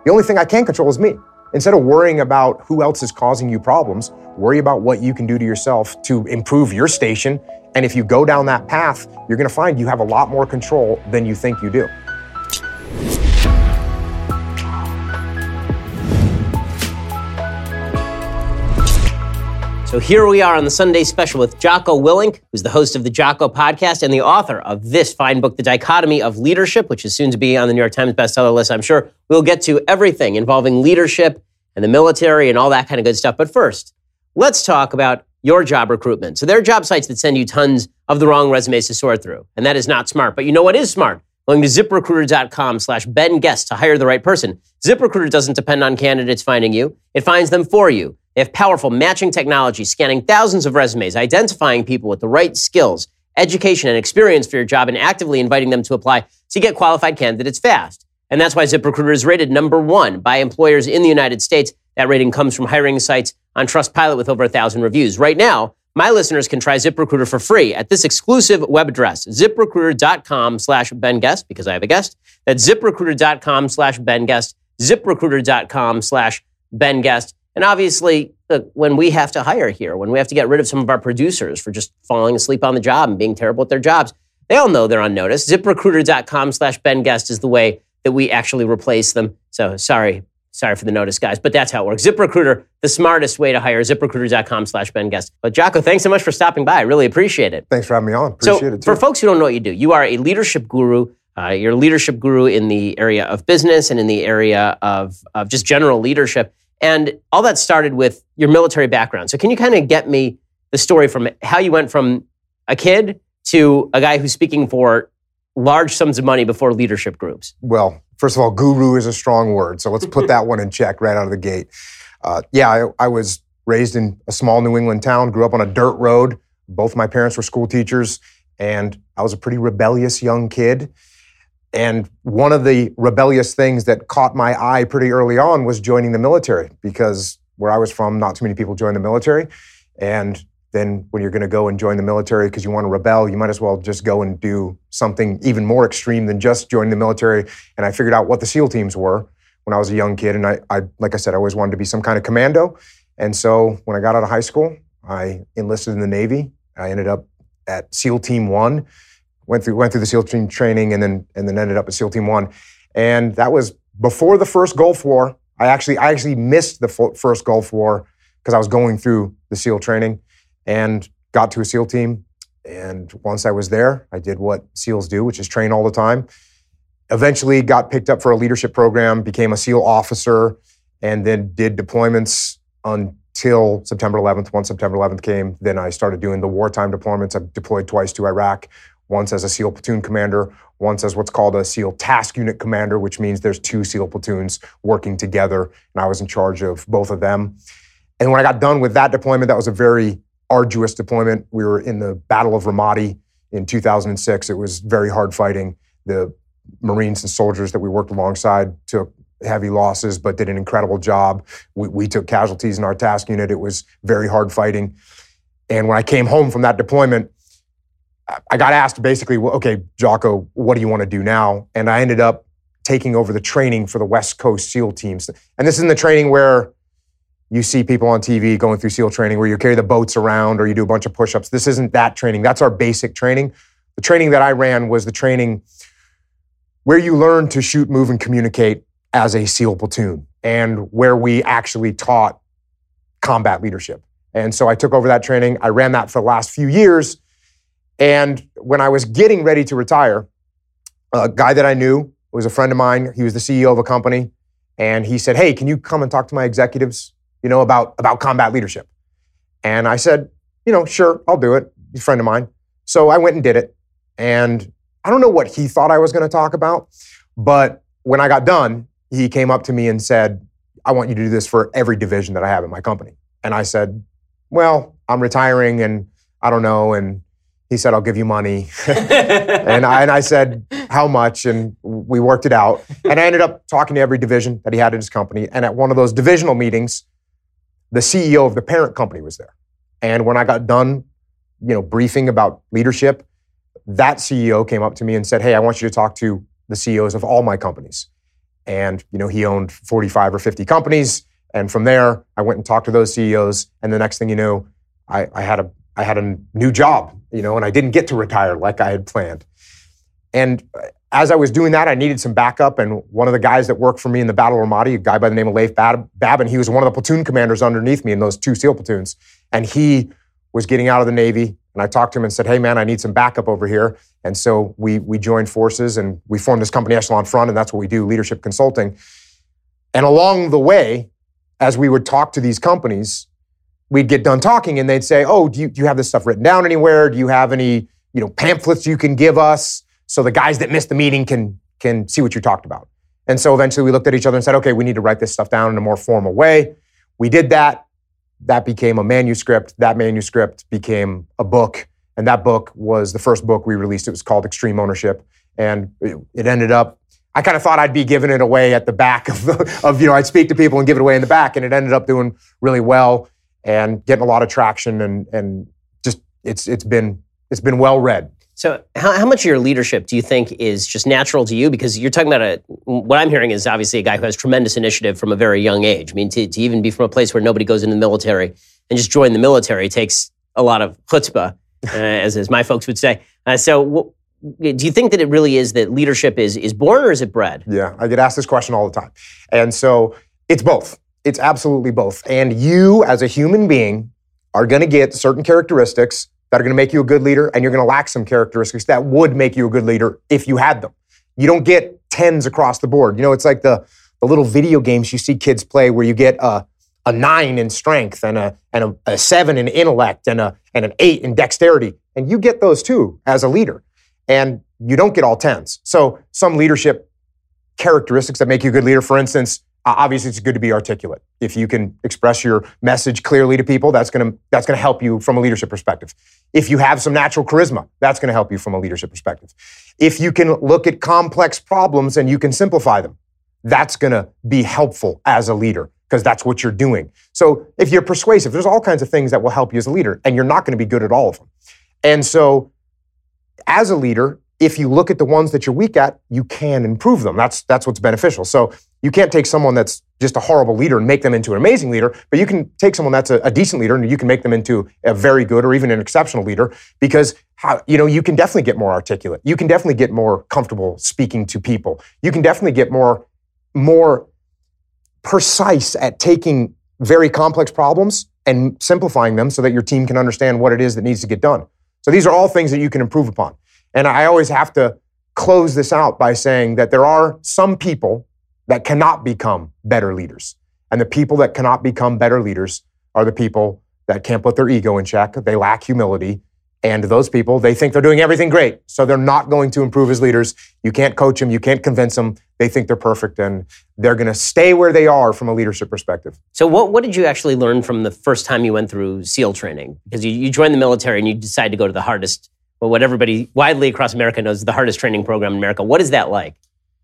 The only thing I can control is me. Instead of worrying about who else is causing you problems, worry about what you can do to yourself to improve your station. And if you go down that path, you're going to find you have a lot more control than you think you do. So here we are on the Sunday special with Jocko Willink, who's the host of the Jocko podcast and the author of this fine book, The Dichotomy of Leadership, which is soon to be on the New York Times bestseller list. I'm sure we'll get to everything involving leadership and the military and all that kind of good stuff. But first, let's talk about your job recruitment. So there are job sites that send you tons of the wrong resumes to sort through, and that is not smart. But you know what is smart? Going to ZipRecruiter.com/Ben Guest to hire the right person. ZipRecruiter doesn't depend on candidates finding you. It finds them for you. They have powerful matching technology, scanning thousands of resumes, identifying people with the right skills, education, and experience for your job, and actively inviting them to apply so you get qualified candidates fast. And that's why ZipRecruiter is rated #1 by employers in the United States. That rating comes from hiring sites on Trustpilot with over 1,000 reviews. Right now, my listeners can try ZipRecruiter for free at this exclusive web address, ZipRecruiter.com/Ben Guest, because I have a guest. That's ZipRecruiter.com/Ben Guest, ZipRecruiter.com/Ben Guest. And obviously, look, when we have to hire here, when we have to get rid of some of our producers for just falling asleep on the job and being terrible at their jobs, they all know they're on notice. ZipRecruiter.com/Ben Guest is the way that we actually replace them. So sorry for the notice, guys, but that's how it works. ZipRecruiter, the smartest way to hire, ZipRecruiter.com/Ben Guest. But Jocko, thanks so much for stopping by. I really appreciate it. Thanks for having me on. Appreciate it too. For folks who don't know what you do, you are a leadership guru. You're a leadership guru in the area of business and in the area of just general leadership. And all that started with your military background. So can you kind of get me the story from how you went from a kid to a guy who's speaking for large sums of money before leadership groups? Well, first of all, guru is a strong word. So let's put that one in check right out of the gate. I was raised in a small New England town, grew up on a dirt road. Both my parents were school teachers, and I was a pretty rebellious young kid. And one of the rebellious things that caught my eye pretty early on was joining the military, because where I was from, not too many people join the military. And then when you're going to go and join the military because you want to rebel, you might as well just go and do something even more extreme than just joining the military. And I figured out what the SEAL teams were when I was a young kid. And I like I said, I always wanted to be some kind of commando. And so when I got out of high school, I enlisted in the Navy. I ended up at SEAL Team 1. Went through the SEAL Team training and then ended up at SEAL Team 1. And that was before the first Gulf War. I actually missed the first Gulf War because I was going through the SEAL training and got to a SEAL team. And once I was there, I did what SEALs do, which is train all the time. Eventually got picked up for a leadership program, became a SEAL officer, and then did deployments until September 11th. Once September 11th came, then I started doing the wartime deployments. I deployed twice to Iraq. Once as a SEAL platoon commander, once as what's called a SEAL task unit commander, which means there's 2 SEAL platoons working together, and I was in charge of both of them. And when I got done with that deployment, that was a very arduous deployment. We were in the Battle of Ramadi in 2006. It was very hard fighting. The Marines and soldiers that we worked alongside took heavy losses, but did an incredible job. We took casualties in our task unit. It was very hard fighting. And when I came home from that deployment, I got asked basically, well, okay, Jocko, what do you want to do now? And I ended up taking over the training for the West Coast SEAL teams. And this isn't the training where you see people on TV going through SEAL training where you carry the boats around or you do a bunch of push-ups. This isn't that training. That's our basic training. The training that I ran was the training where you learn to shoot, move, and communicate as a SEAL platoon, and where we actually taught combat leadership. And so I took over that training. I ran that for the last few years. And when I was getting ready to retire, a guy that I knew was a friend of mine. He was the CEO of a company. And he said, hey, can you come and talk to my executives, about combat leadership? And I said, sure, I'll do it. He's a friend of mine. So I went and did it. And I don't know what he thought I was going to talk about. But when I got done, he came up to me and said, I want you to do this for every division that I have in my company. And I said, well, I'm retiring and I don't know. And he said, I'll give you money. and I said, how much? And we worked it out. And I ended up talking to every division that he had in his company. And at one of those divisional meetings, the CEO of the parent company was there. And when I got done, briefing about leadership, that CEO came up to me and said, hey, I want you to talk to the CEOs of all my companies. And, he owned 45 or 50 companies. And from there, I went and talked to those CEOs. And the next thing you know, I had a new job, and I didn't get to retire like I had planned. And as I was doing that, I needed some backup. And one of the guys that worked for me in the Battle of Ramadi, a guy by the name of Leif Babin, he was one of the platoon commanders underneath me in those 2 SEAL platoons. And he was getting out of the Navy. And I talked to him and said, hey, man, I need some backup over here. And so we joined forces and we formed this company, Echelon Front, and that's what we do, leadership consulting. And along the way, as we would talk to these companies, we'd get done talking and they'd say, oh, do you have this stuff written down anywhere? Do you have any, pamphlets you can give us so the guys that missed the meeting can see what you talked about? And so eventually we looked at each other and said, okay, we need to write this stuff down in a more formal way. We did that. That became a manuscript. That manuscript became a book. And that book was the first book we released. It was called Extreme Ownership. And it ended up, I kind of thought I'd be giving it away at the back of I'd speak to people and give it away in the back. And it ended up doing really well and getting a lot of traction. And just, it's been well read. So how much of your leadership do you think is just natural to you? Because you're talking about what I'm hearing is obviously a guy who has tremendous initiative from a very young age. I mean, to even be from a place where nobody goes into the military and just join the military takes a lot of chutzpah, as my folks would say. So do you think that it really is that leadership is born or is it bred? Yeah, I get asked this question all the time. And so it's both. It's absolutely both. And you as a human being are going to get certain characteristics that are going to make you a good leader, and you're going to lack some characteristics that would make you a good leader if you had them. You don't get 10s across the board. It's like the little video games you see kids play where you get a 9 in strength and a 7 in intellect and an 8 in dexterity. And you get those too as a leader. And you don't get all 10s. So some leadership characteristics that make you a good leader, for instance, obviously it's good to be articulate. If you can express your message clearly to people, that's going to help you from a leadership perspective. If you have some natural charisma, that's going to help you from a leadership perspective. If you can look at complex problems and you can simplify them, that's going to be helpful as a leader because that's what you're doing. So if you're persuasive, there's all kinds of things that will help you as a leader, and you're not going to be good at all of them. And so as a leader, if you look at the ones that you're weak at, you can improve them. That's what's beneficial. So you can't take someone that's just a horrible leader and make them into an amazing leader, but you can take someone that's a decent leader and you can make them into a very good or even an exceptional leader because you can definitely get more articulate. You can definitely get more comfortable speaking to people. You can definitely get more precise at taking very complex problems and simplifying them so that your team can understand what it is that needs to get done. So these are all things that you can improve upon. And I always have to close this out by saying that there are some people that cannot become better leaders. And the people that cannot become better leaders are the people that can't put their ego in check. They lack humility. And those people, they think they're doing everything great. So they're not going to improve as leaders. You can't coach them. You can't convince them. They think they're perfect. And they're going to stay where they are from a leadership perspective. So what did you actually learn from the first time you went through SEAL training? Because you joined the military and you decided to go to the hardest, well, what everybody widely across America knows is the hardest training program in America. What is that like?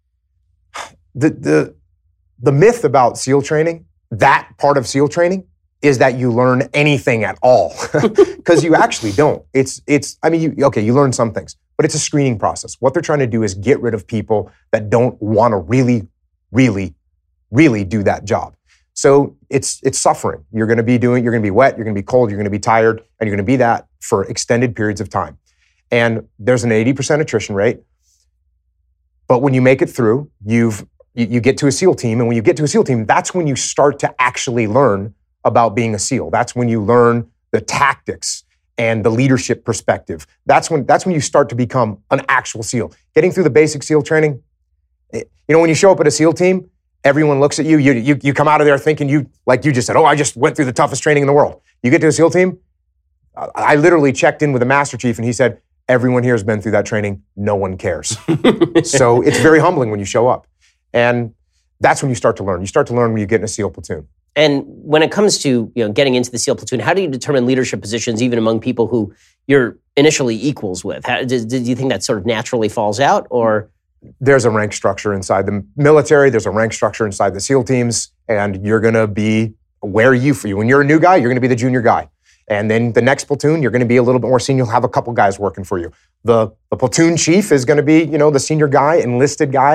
The myth about SEAL training, that part of SEAL training, is that you learn anything at all. Because you actually don't. You learn some things, but it's a screening process. What they're trying to do is get rid of people that don't want to really, really, really do that job. So it's suffering. You're going to be wet, you're going to be cold, you're going to be tired, and you're going to be that for extended periods of time. And there's an 80% attrition rate. But when you make it through, you get to a SEAL team. And when you get to a SEAL team, that's when you start to actually learn about being a SEAL. That's when you learn the tactics and the leadership perspective. That's when you start to become an actual SEAL. Getting through the basic SEAL training, when you show up at a SEAL team, everyone looks at you. You come out of there thinking you just said, I just went through the toughest training in the world. You get to a SEAL team, I literally checked in with the Master Chief and he said, everyone here has been through that training. No one cares. So it's very humbling when you show up. And that's when you start to learn. You start to learn when you get in a SEAL platoon. And when it comes to getting into the SEAL platoon, how do you determine leadership positions even among people who you're initially equals with? Do you think that sort of naturally falls out, or? There's a rank structure inside the military. There's a rank structure inside the SEAL teams, and you're going to be where when you're a new guy, you're going to be the junior guy. And then the next platoon, you're going to be a little bit more senior. You'll have a couple guys working for you. The platoon chief is going to be, the senior guy, enlisted guy.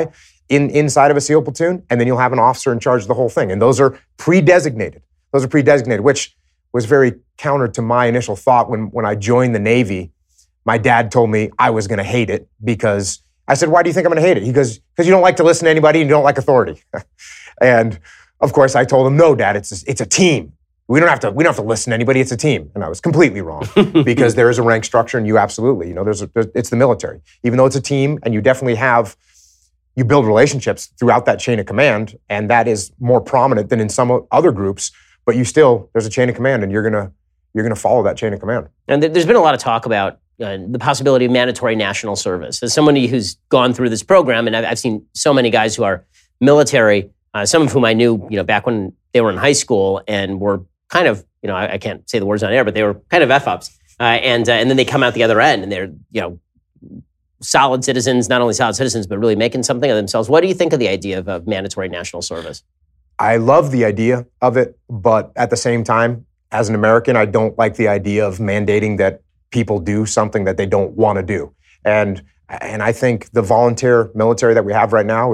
inside of a SEAL platoon, and then you'll have an officer in charge of the whole thing. And those are pre-designated. Which was very counter to my initial thought when I joined the Navy. My dad told me I was going to hate it because I said, why do you think I'm going to hate it? He goes, because you don't like to listen to anybody and you don't like authority. And of course I told him, no, Dad, it's a team. We don't have to listen to anybody. It's a team. And I was completely wrong because there is a rank structure, and you absolutely, it's the military. Even though it's a team, and you definitely you build relationships throughout that chain of command, and that is more prominent than in some other groups. But there's a chain of command, and you're gonna follow that chain of command. And there's been a lot of talk about the possibility of mandatory national service. As somebody who's gone through this program, and I've seen so many guys who are military, some of whom I knew, back when they were in high school and were kind of, I can't say the words on air, but they were kind of F-ups. And then they come out the other end and they're, solid citizens, not only solid citizens, but really making something of themselves. What do you think of the idea of mandatory national service? I love the idea of it, but at the same time, as an American, I don't like the idea of mandating that people do something that they don't want to do. And I think the volunteer military that we have right now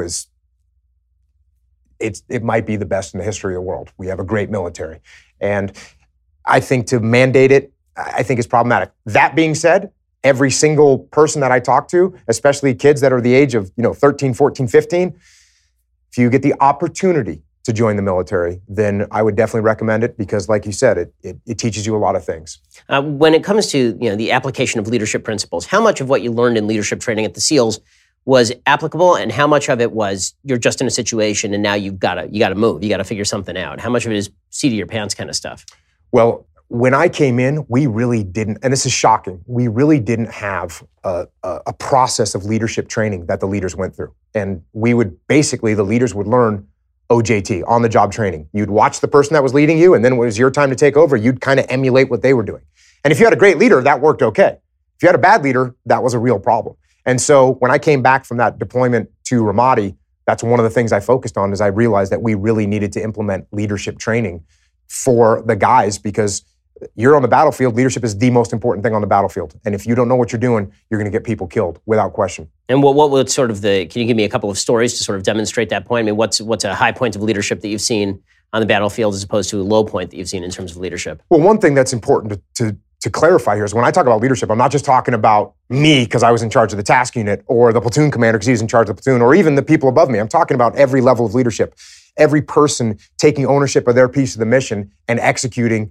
it might be the best in the history of the world. We have a great military. And I think to mandate it, I think is problematic. That being said, every single person that I talk to, especially kids that are the age of 13, 14, 15, if you get the opportunity to join the military, then I would definitely recommend it because, like you said, it teaches you a lot of things. When it comes to the application of leadership principles, how much of what you learned in leadership training at the SEALs was applicable, and how much of it was you're just in a situation and now you got to move, you got to figure something out? How much of it is seat of your pants kind of stuff? Well, when I came in, we really didn't, and this is shocking, we really didn't have a process of leadership training that the leaders went through. And the leaders would learn OJT, on-the-job training. You'd watch the person that was leading you, and then when it was your time to take over, you'd kind of emulate what they were doing. And if you had a great leader, that worked okay. If you had a bad leader, that was a real problem. And so when I came back from that deployment to Ramadi, that's one of the things I focused on, is I realized that we really needed to implement leadership training for the guys, because you're on the battlefield. Leadership is the most important thing on the battlefield. And if you don't know what you're doing, you're going to get people killed without question. And what would can you give me a couple of stories to sort of demonstrate that point? I mean, what's a high point of leadership that you've seen on the battlefield as opposed to a low point that you've seen in terms of leadership? Well, one thing that's important to clarify here is when I talk about leadership, I'm not just talking about me because I was in charge of the task unit, or the platoon commander because he's in charge of the platoon, or even the people above me. I'm talking about every level of leadership. Every person taking ownership of their piece of the mission and executing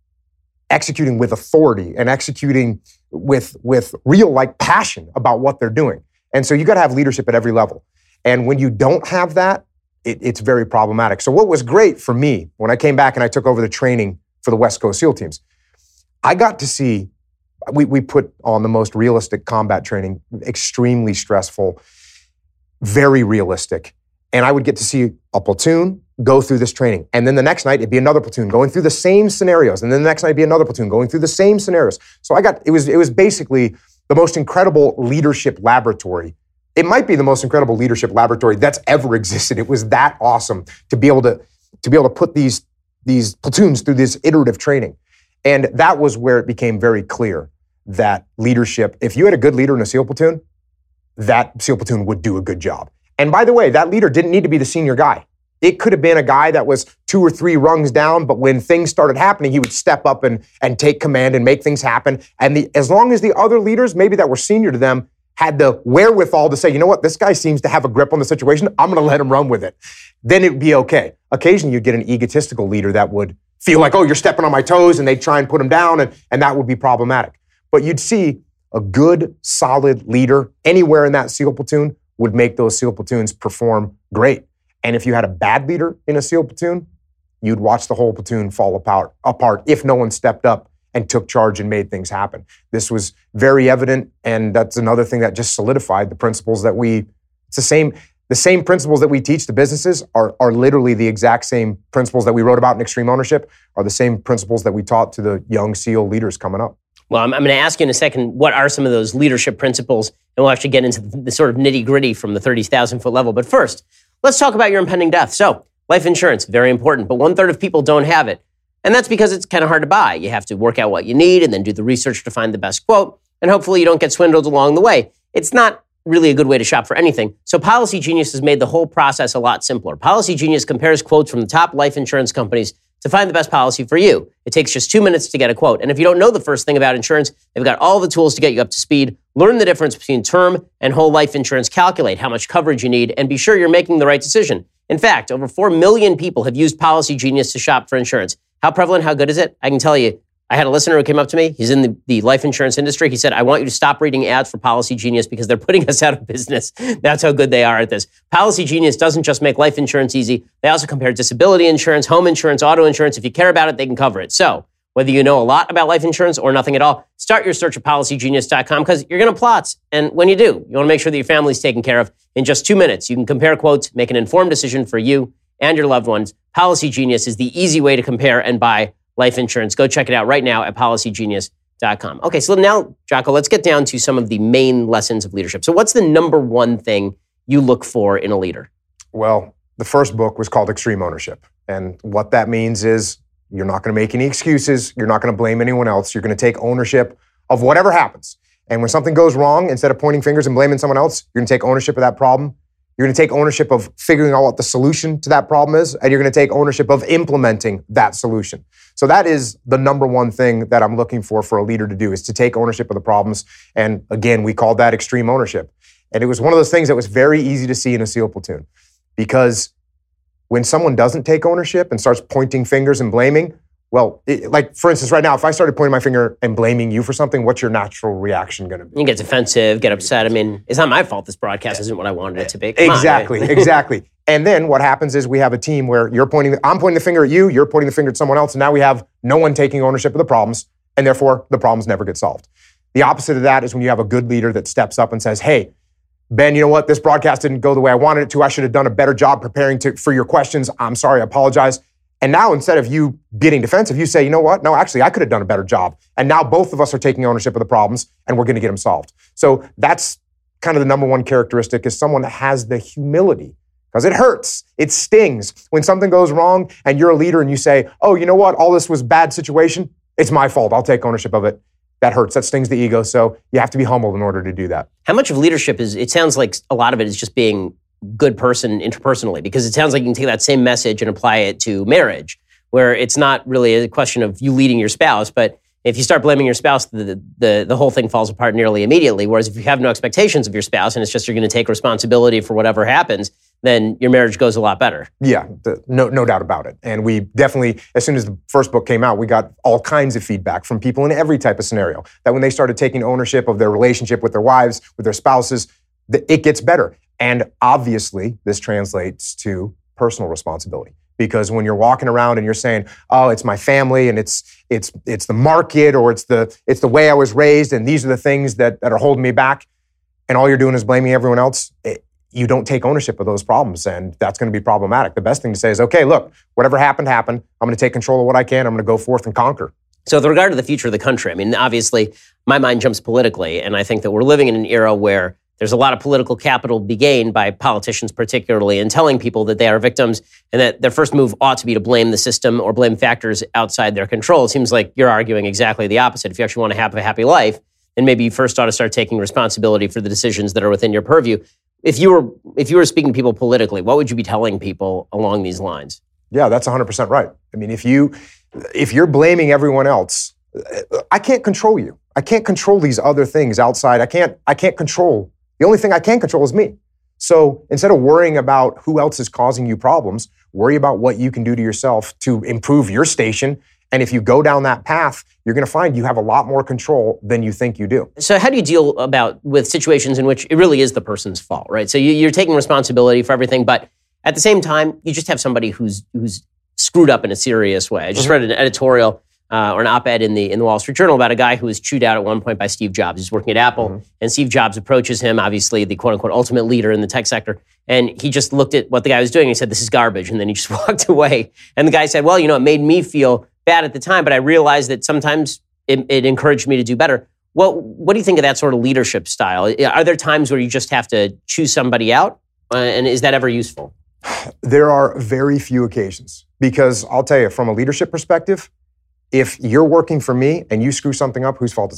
with authority and executing with real passion about what they're doing. And so you got to have leadership at every level. And when you don't have that, it's very problematic. So what was great for me when I came back and I took over the training for the West Coast SEAL teams, I got to see, we put on the most realistic combat training, extremely stressful, very realistic. And I would get to see a platoon go through this training. And then the next night, it'd be another platoon going through the same scenarios. And then the next night, it'd be another platoon going through the same scenarios. So it was basically the most incredible leadership laboratory. It might be the most incredible leadership laboratory that's ever existed. It was that awesome to be able to put these platoons through this iterative training. And that was where it became very clear that leadership, if you had a good leader in a SEAL platoon, that SEAL platoon would do a good job. And by the way, that leader didn't need to be the senior guy. It could have been a guy that was 2 or 3 rungs down, but when things started happening, he would step up and take command and make things happen. And as long as the other leaders, maybe that were senior to them, had the wherewithal to say, you know what, this guy seems to have a grip on the situation, I'm going to let him run with it, then it'd be okay. Occasionally, you'd get an egotistical leader that would feel like, oh, you're stepping on my toes, and they'd try and put him down, and that would be problematic. But you'd see a good, solid leader anywhere in that SEAL platoon would make those SEAL platoons perform great. And if you had a bad leader in a SEAL platoon, you'd watch the whole platoon fall apart if no one stepped up and took charge and made things happen. This was very evident, and that's another thing that just solidified the principles that it's the same principles that we teach to businesses are literally the exact same principles that we wrote about in Extreme Ownership, are the same principles that we taught to the young SEAL leaders coming up. Well, I'm going to ask you in a second, what are some of those leadership principles? And we'll actually get into the sort of nitty-gritty from the 30,000-foot level. But first, let's talk about your impending death. So, life insurance, very important, but 1/3 of people don't have it. And that's because it's kind of hard to buy. You have to work out what you need and then do the research to find the best quote. And hopefully you don't get swindled along the way. It's not really a good way to shop for anything. So Policy Genius has made the whole process a lot simpler. Policy Genius compares quotes from the top life insurance companies to find the best policy for you. It takes just 2 minutes to get a quote. And if you don't know the first thing about insurance, they've got all the tools to get you up to speed. Learn the difference between term and whole life insurance, calculate how much coverage you need, and be sure you're making the right decision. In fact, over 4 million people have used Policy Genius to shop for insurance. How prevalent, how good is it? I can tell you, I had a listener who came up to me. He's in the life insurance industry. He said, I want you to stop reading ads for Policy Genius because they're putting us out of business. That's how good they are at this. Policy Genius doesn't just make life insurance easy. They also compare disability insurance, home insurance, auto insurance. If you care about it, they can cover it. So whether you know a lot about life insurance or nothing at all, start your search at PolicyGenius.com because you're going to plot. And when you do, you want to make sure that your family's taken care of. In just 2 minutes, you can compare quotes, make an informed decision for you and your loved ones. Policy Genius is the easy way to compare and buy life insurance. Go check it out right now at PolicyGenius.com. Okay, so now, Jocko, let's get down to some of the main lessons of leadership. So what's the number one thing you look for in a leader? Well, the first book was called Extreme Ownership. And what that means is you're not going to make any excuses. You're not going to blame anyone else. You're going to take ownership of whatever happens. And when something goes wrong, instead of pointing fingers and blaming someone else, you're going to take ownership of that problem. You're going to take ownership of figuring out what the solution to that problem is, and you're going to take ownership of implementing that solution. So that is the number one thing that I'm looking for a leader to do, is to take ownership of the problems. And again, we called that extreme ownership. And it was one of those things that was very easy to see in a SEAL platoon, because when someone doesn't take ownership and starts pointing fingers and blaming, well, like for instance, right now, if I started pointing my finger and blaming you for something, what's your natural reaction going to be? You get defensive, get upset. I mean, it's not my fault this broadcast isn't what I wanted it to be. Exactly. And then what happens is we have a team where I'm pointing the finger at you, you're pointing the finger at someone else, and now we have no one taking ownership of the problems, and therefore the problems never get solved. The opposite of that is when you have a good leader that steps up and says, hey, Ben, you know what? This broadcast didn't go the way I wanted it to. I should have done a better job preparing for your questions. I'm sorry, I apologize. And now instead of you getting defensive, you say, you know what? No, actually, I could have done a better job. And now both of us are taking ownership of the problems and we're going to get them solved. So that's kind of the number one characteristic, is someone that has the humility, because it hurts. It stings when something goes wrong and you're a leader and you say, oh, you know what? All this was a bad situation. It's my fault. I'll take ownership of it. That hurts. That stings the ego. So you have to be humble in order to do that. How much of leadership it sounds like a lot of it is just being good person interpersonally, because it sounds like you can take that same message and apply it to marriage, where it's not really a question of you leading your spouse, but if you start blaming your spouse, the whole thing falls apart nearly immediately. Whereas if you have no expectations of your spouse and it's just you're going to take responsibility for whatever happens, then your marriage goes a lot better. Yeah, no doubt about it. And we definitely, as soon as the first book came out, we got all kinds of feedback from people in every type of scenario, that when they started taking ownership of their relationship with their wives, with their spouses, it gets better. And obviously, this translates to personal responsibility. Because when you're walking around and you're saying, oh, it's my family and it's the market, or it's the way I was raised and these are the things that are holding me back, and all you're doing is blaming everyone else, you don't take ownership of those problems, and that's going to be problematic. The best thing to say is, okay, look, whatever happened. I'm going to take control of what I can. I'm going to go forth and conquer. So with regard to the future of the country, I mean, obviously, my mind jumps politically, and I think that we're living in an era where there's a lot of political capital to be gained by politicians particularly in telling people that they are victims and that their first move ought to be to blame the system or blame factors outside their control. It seems like you're arguing exactly the opposite. If you actually want to have a happy life, then maybe you first ought to start taking responsibility for the decisions that are within your purview. If you were speaking to people politically, what would you be telling people along these lines? Yeah, that's 100% right. I mean, if you're blaming everyone else, I can't control you. I can't control these other things outside. I can't control. The only thing I can control is me. So instead of worrying about who else is causing you problems, worry about what you can do to yourself to improve your station. And if you go down that path, you're going to find you have a lot more control than you think you do. So how do you deal with situations in which it really is the person's fault, right? So you're taking responsibility for everything, but at the same time, you just have somebody who's screwed up in a serious way. I just read an editorial or an op-ed in the Wall Street Journal about a guy who was chewed out at one point by Steve Jobs. He's working at Apple, and Steve Jobs approaches him, obviously the quote-unquote ultimate leader in the tech sector, and he just looked at what the guy was doing and he said, this is garbage, and then he just walked away. And the guy said, well, it made me feel bad at the time, but I realized that sometimes it encouraged me to do better. Well, what do you think of that sort of leadership style? Are there times where you just have to choose somebody out, and is that ever useful? There are very few occasions, because I'll tell you, from a leadership perspective, if you're working for me and you screw something up, whose fault is that?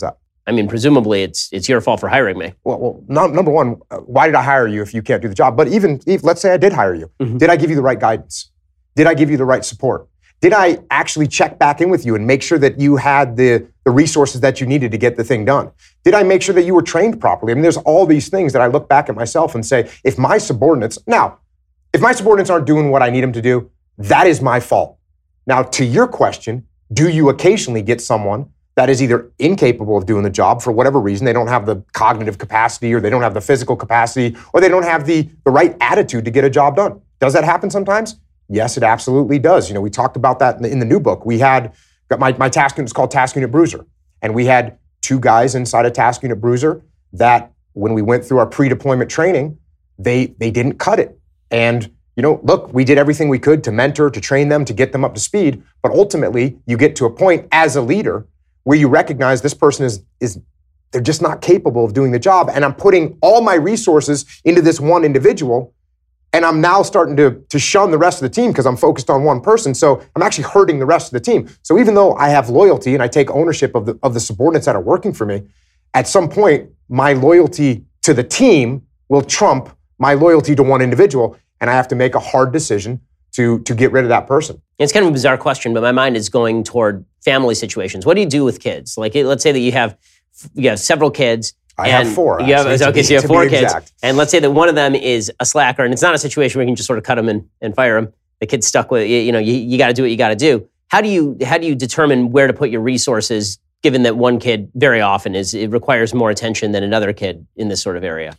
I mean, presumably it's your fault for hiring me. Well, number one, why did I hire you if you can't do the job? But even if, let's say I did hire you, did I give you the right guidance? Did I give you the right support? Did I actually check back in with you and make sure that you had the resources that you needed to get the thing done? Did I make sure that you were trained properly? I mean, there's all these things that I look back at myself and say, if my subordinates aren't doing what I need them to do, that is my fault. Now, to your question, do you occasionally get someone that is either incapable of doing the job for whatever reason? They don't have the cognitive capacity, or they don't have the physical capacity, or they don't have the right attitude to get a job done. Does that happen sometimes? Yes, it absolutely does. We talked about that in the new book. We had, my task unit is called Task Unit Bruiser. And we had 2 guys inside of Task Unit Bruiser that when we went through our pre-deployment training, they didn't cut it. And look, we did everything we could to mentor, to train them, to get them up to speed. But ultimately, you get to a point as a leader where you recognize this person is they're just not capable of doing the job. And I'm putting all my resources into this one individual. And I'm now starting to shun the rest of the team because I'm focused on one person. So I'm actually hurting the rest of the team. So even though I have loyalty and I take ownership of the subordinates that are working for me, at some point, my loyalty to the team will trump my loyalty to one individual. And I have to make a hard decision to get rid of that person. It's kind of a bizarre question, but my mind is going toward family situations. What do you do with kids? Like, let's say that you have several kids. I have 4. So you have 4 kids. And let's say that one of them is a slacker, and it's not a situation where you can just sort of cut them and fire them. The kid's stuck with, you got to do what you got to do. How do you determine where to put your resources, given that one kid very often it requires more attention than another kid in this sort of area?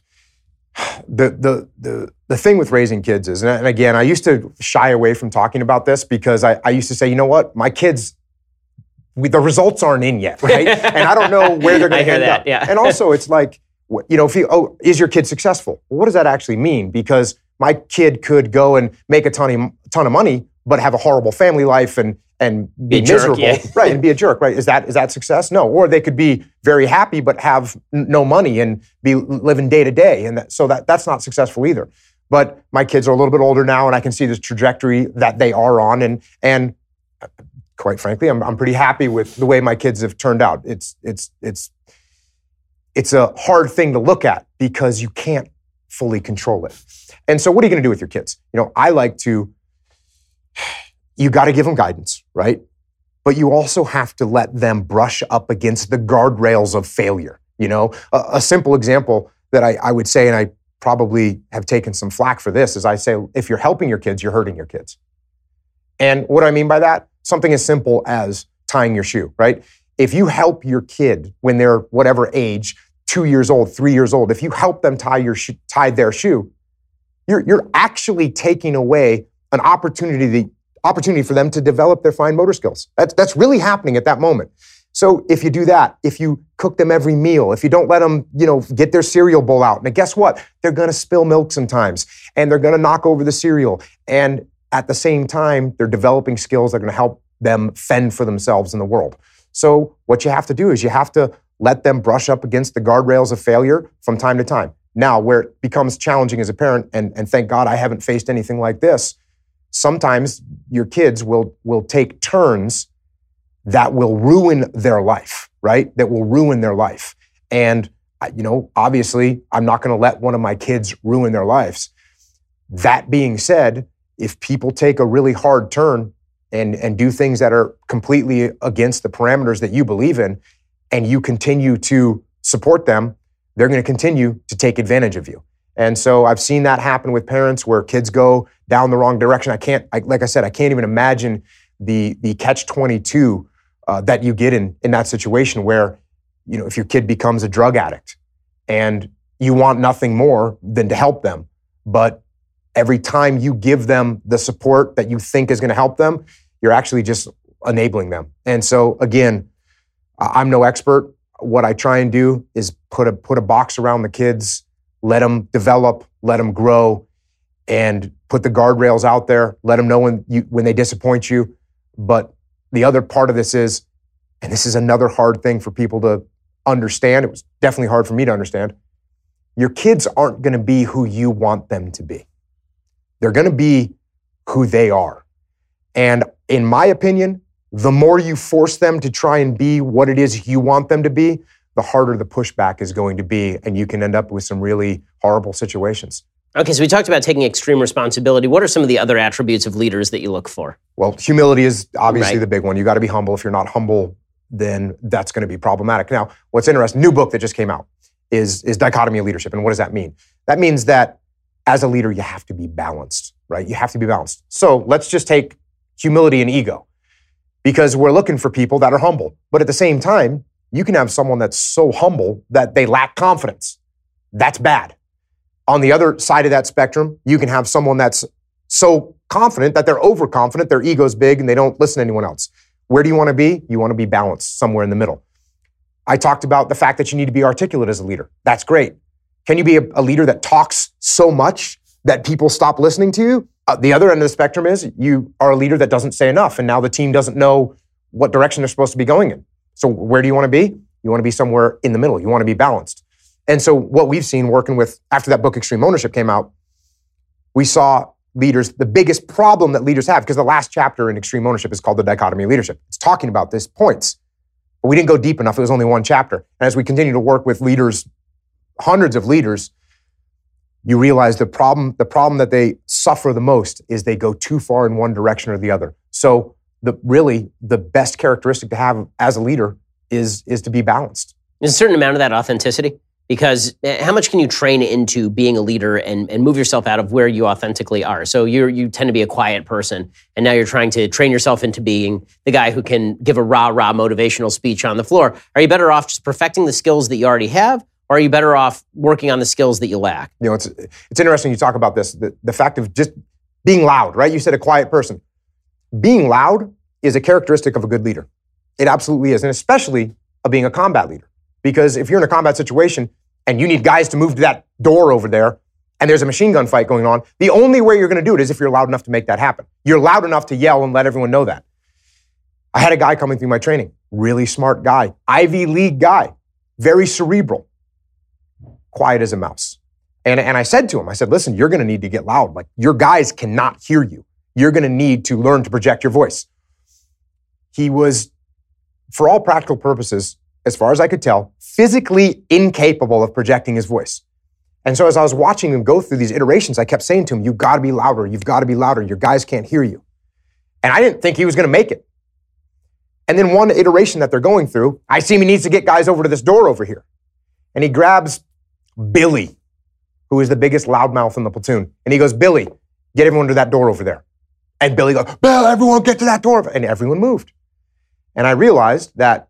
The thing with raising kids is, and again, I used to shy away from talking about this because I used to say, you know what, my kids, the results aren't in yet, right? And I don't know where they're going to end up. Yeah. And also, it's like, is your kid successful? Well, what does that actually mean? Because my kid could go and make a ton of money, but have a horrible family life and be miserable, right? And be a jerk, right? Is that success? No. Or they could be very happy but have no money and be living day to day, and so that's not successful either. But my kids are a little bit older now, and I can see the trajectory that they are on, and quite frankly, I'm pretty happy with the way my kids have turned out. It's a hard thing to look at because you can't fully control it. And so what are you going to do with your kids? I like to, you got to give them guidance, right? But you also have to let them brush up against the guardrails of failure. A simple example that I would say, and I probably have taken some flack for this, is I say, if you're helping your kids, you're hurting your kids. And what do I mean by that? Something as simple as tying your shoe, right? If you help your kid when they're whatever age, 2 years old, 3 years old, if you help them tie their shoe, you're actually taking away an opportunity for them to develop their fine motor skills. That's really happening at that moment. So if you do that, if you cook them every meal, if you don't let them, get their cereal bowl out, and guess what? They're going to spill milk sometimes, and they're going to knock over the cereal, and at the same time, they're developing skills that are going to help them fend for themselves in the world. So what you have to do is you have to let them brush up against the guardrails of failure from time to time. Now, where it becomes challenging as a parent, and thank God I haven't faced anything like this, sometimes your kids will take turns that will ruin their life, right? That will ruin their life. And, obviously, I'm not going to let one of my kids ruin their lives. That being said, if people take a really hard turn and do things that are completely against the parameters that you believe in, and you continue to support them, they're going to continue to take advantage of you. And so I've seen that happen with parents where kids go down the wrong direction. Like I said, I can't even imagine the catch-22 that you get in that situation where, if your kid becomes a drug addict and you want nothing more than to help them, but every time you give them the support that you think is going to help them, you're actually just enabling them. And so again, I'm no expert. What I try and do is put a box around the kids, let them develop, let them grow, and put the guardrails out there. Let them know when they disappoint you. But the other part of this is, and this is another hard thing for people to understand, it was definitely hard for me to understand, your kids aren't going to be who you want them to be. They're going to be who they are. And in my opinion, the more you force them to try and be what it is you want them to be, the harder the pushback is going to be, and you can end up with some really horrible situations. Okay, so we talked about taking extreme responsibility. What are some of the other attributes of leaders that you look for? Well, humility is obviously the big one. You got to be humble. If you're not humble, then that's going to be problematic. Now, what's interesting, new book that just came out is Dichotomy of Leadership. And what does that mean? That means that as a leader, you have to be balanced, right? You have to be balanced. So let's just take humility and ego, because we're looking for people that are humble. But at the same time, you can have someone that's so humble that they lack confidence. That's bad. On the other side of that spectrum, you can have someone that's so confident that they're overconfident, their ego's big, and they don't listen to anyone else. Where do you want to be? You want to be balanced, somewhere in the middle. I talked about the fact that you need to be articulate as a leader. That's great. Can you be a leader that talks so much that people stop listening to you? The other end of the spectrum is you are a leader that doesn't say enough, and now the team doesn't know what direction they're supposed to be going in. So where do you want to be? You want to be somewhere in the middle. You want to be balanced. And so what we've seen working with, after that book, Extreme Ownership, came out, we saw leaders, the biggest problem that leaders have, because the last chapter in Extreme Ownership is called The Dichotomy of Leadership. It's talking about these points. But we didn't go deep enough. It was only one chapter. And as we continue to work with leaders, hundreds of leaders, you realize the problem that they suffer the most is they go too far in one direction or the other. So really the best characteristic to have as a leader is to be balanced. There's a certain amount of that authenticity. Because how much can you train into being a leader and move yourself out of where you authentically are? So you tend to be a quiet person, and now you're trying to train yourself into being the guy who can give a rah motivational speech on the floor. Are you better off just perfecting the skills that you already have, or are you better off working on the skills that you lack? You know, it's interesting you talk about this, the fact of just being loud, right? You said a quiet person. Being loud is a characteristic of a good leader. It absolutely is, and especially of being a combat leader. Because if you're in a combat situation and you need guys to move to that door over there and there's a machine gun fight going on, the only way you're going to do it is if you're loud enough to make that happen. You're loud enough to yell and let everyone know that. I had a guy coming through my training, really smart guy, Ivy League guy, very cerebral, quiet as a mouse. And I said to him, I said, listen, you're going to need to get loud. Like, your guys cannot hear you. You're going to need to learn to project your voice. He was, for all practical purposes, as far as I could tell, physically incapable of projecting his voice. And so as I was watching him go through these iterations, I kept saying to him, you've got to be louder. You've got to be louder. Your guys can't hear you. And I didn't think he was going to make it. And then one iteration that they're going through, I see him, he needs to get guys over to this door over here. And he grabs Billy, who is the biggest loudmouth in the platoon. And he goes, Billy, get everyone to that door over there. And Billy goes, Bill, everyone get to that door. And everyone moved. And I realized that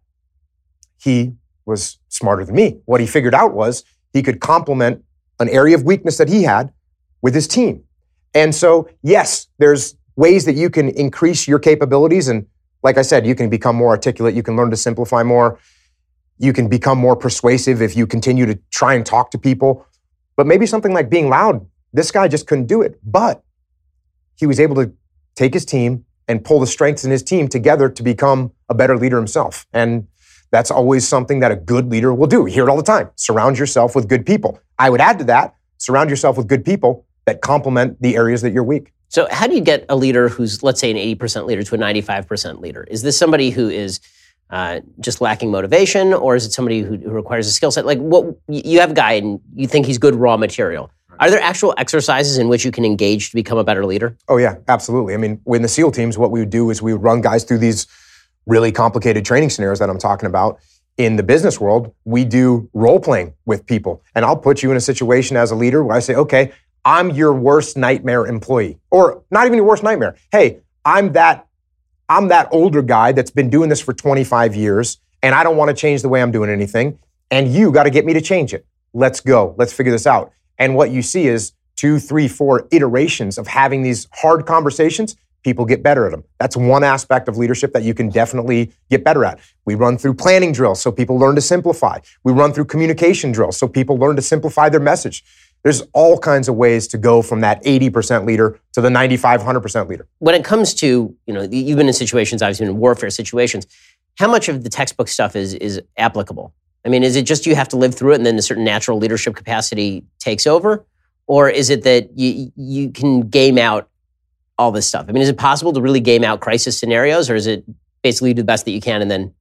he was smarter than me. What he figured out was he could complement an area of weakness that he had with his team. And so, yes, there's ways that you can increase your capabilities. And like I said, you can become more articulate. You can learn to simplify more. You can become more persuasive if you continue to try and talk to people. But maybe something like being loud, this guy just couldn't do it. But he was able to take his team and pull the strengths in his team together to become a better leader himself. And that's always something that a good leader will do. You hear it all the time. Surround yourself with good people. I would add to that, surround yourself with good people that complement the areas that you're weak. So how do you get a leader who's, let's say, an 80% leader to a 95% leader? Is this somebody who is just lacking motivation, or is it somebody who requires a skill set? Like, what you have a guy and you think he's good raw material. Are there actual exercises in which you can engage to become a better leader? Oh, yeah, absolutely. I mean, in the SEAL teams, what we would do is we would run guys through these really complicated training scenarios that I'm talking about. In the business world, we do role-playing with people. And I'll put you in a situation as a leader where I say, okay, I'm your worst nightmare employee. Or not even your worst nightmare. Hey, I'm that older guy that's been doing this for 25 years, and I don't want to change the way I'm doing anything. And you got to get me to change it. Let's go. Let's figure this out. And what you see is 2, 3, 4 iterations of having these hard conversations. People get better at them. That's one aspect of leadership that you can definitely get better at. We run through planning drills so people learn to simplify. We run through communication drills so people learn to simplify their message. There's all kinds of ways to go from that 80% leader to the 95, 100% leader. When it comes to, you've been in situations, obviously in warfare situations, how much of the textbook stuff is applicable? I mean, is it just you have to live through it and then a certain natural leadership capacity takes over? Or is it that you can game out all this stuff? I mean, is it possible to really game out crisis scenarios, or is it basically do the best that you can and then